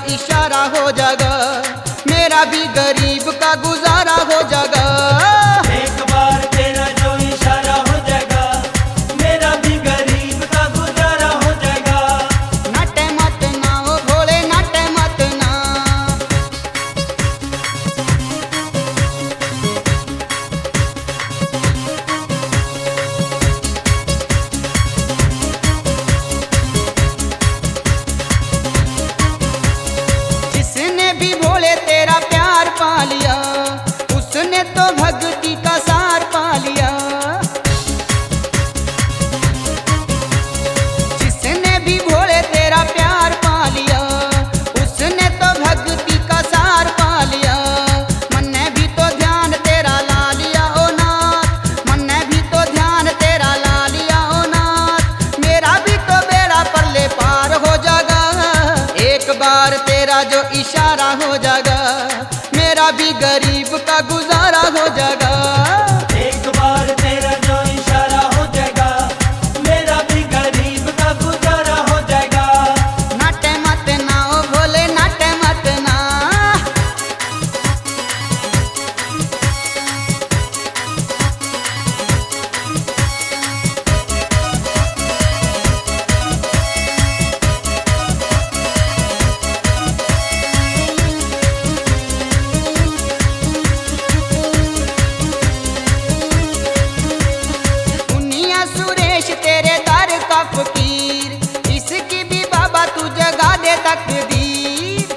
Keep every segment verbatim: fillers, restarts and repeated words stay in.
इशारा हो जाएगा, मेरा भी गरीब का गुजारा हो जाएगा। एक बार तेरा जो इशारा हो जाएगा, मेरा भी गरीब का गुजारा हो जाएगा। नाटे मत ना ओ भोले नाटे मत ना, जिसने भी भोले तेरा प्यार पा लिया, उसने तो भक्ति का सार पा लिया। जिसने भी भोले तेरा प्यार पा लिया, उसने तो भक्ति का सार पा लिया। मन ने भी तो ध्यान तेरा ला लिया ओ नाथ, मन ने भी तो ध्यान तेरा ला लिया ओ नाथ, मेरा भी तो बेड़ा परले पार हो जाएगा। एक बार तेरा जो इशारा हो जाएगा, मेरा भी गरीब का गुजारा हो जाएगा। एक बार तेरा जो इशारा हो जाएगा, मेरा भी गरीब का गुजारा हो जाएगा। नाटे मत ना ओ भोले नाटे मत ना, मुन्निया सुरेश तेरे दर का फकीर, इसकी भी बाबा तू जगा दे तकदीर।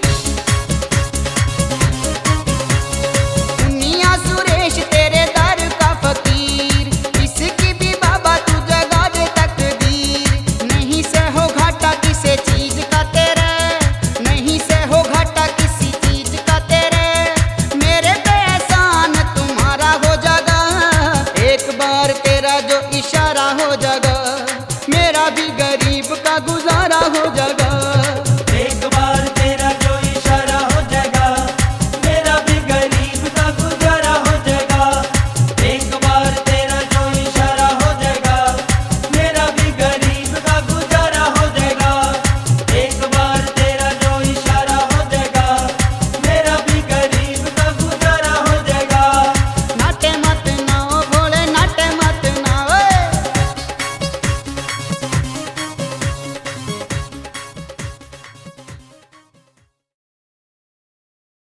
मुन्निया सुरेश तेरे दर का फकीर, इसकी भी बाबा तू जगा दे तकदीर। नहीं से हो घाटा किसी चीज का तेरे, नहीं से हो घाटा किसी चीज का तेरे, मेरे पे एहसान तुम्हारा हो जाएगा। एक बार तेरा जो इशारा हो जाएगा,